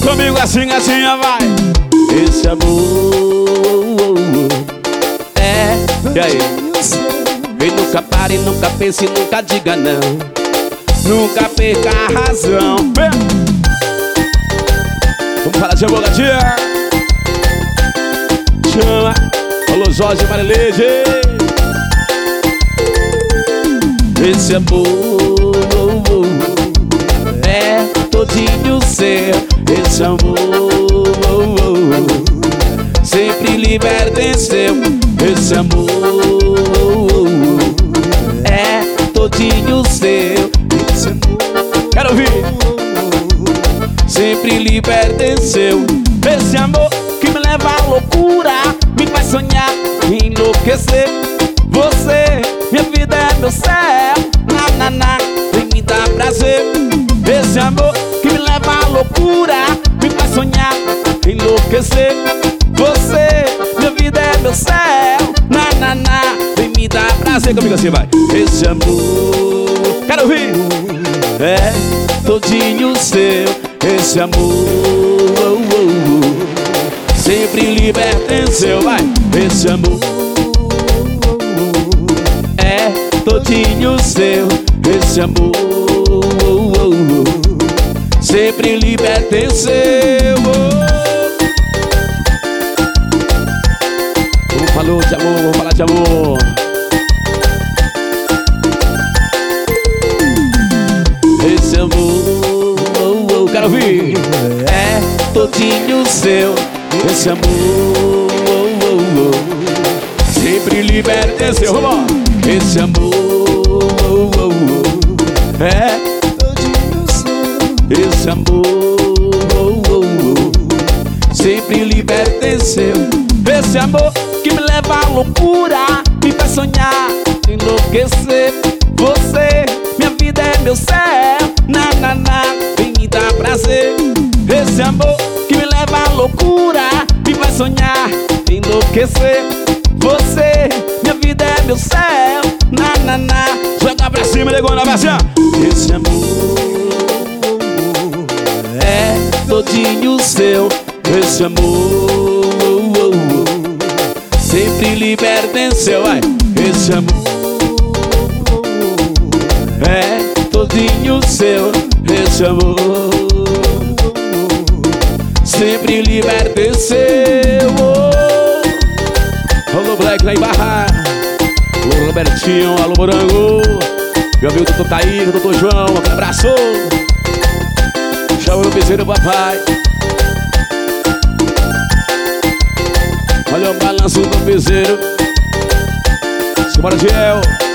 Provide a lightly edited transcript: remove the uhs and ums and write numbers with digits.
comigo assim, assim, vai. Esse amor é, e aí? Vem, nunca pare, nunca pense, nunca diga não. Nunca perca a razão. Vem. Vamos falar de amor, gatinha. Chama. Alô, Jorge Marileide. Esse amor é todinho seu. Esse amor sempre lhe pertenceu. Esse amor é todinho seu. Esse amor, quero ouvir, sempre lhe pertenceu. Esse amor que me leva à loucura, me faz sonhar, enlouquecer. Você, minha vida é meu céu. Na, na, na, vem me dar prazer. Esse amor que me leva à loucura, me faz sonhar, enlouquecer. Você, minha vida é meu céu. Na, na, na, vem me dar prazer. Comigo assim, vai. Esse amor, quero ouvir, é todinho seu. Esse amor sempre lhe pertenceu, vai. Esse amor é todinho seu. Esse amor sempre lhe pertenceu. Vamos falar de amor, vamos falar de amor. Esse amor, quero ouvir, é todinho seu. Esse amor sempre lhe pertenceu. Vamos lá. Esse amor é todinho seu. Esse amor sempre lhe pertenceu. Esse amor que me leva à loucura, me faz sonhar, enlouquecer. Você, minha vida é meu céu. Na, na, na, vem me dar prazer. Esse amor que me leva à loucura, me faz sonhar, enlouquecer. Você, minha vida é meu céu. Na, na, na, joga pra cima, negona, vai assim. Esse amor é todinho seu. Esse amor sempre lhe pertenceu, vai. Esse amor é todinho seu. Esse amor sempre lhe pertenceu. Alô, Black lá em Barra. Alô, Robertinho, alô, Morango. Meu amigo doutor Taíra, doutor João, aquele abraço. Chama no piseiro, papai. Olha o balanço do piseiro. Simbora, Giel.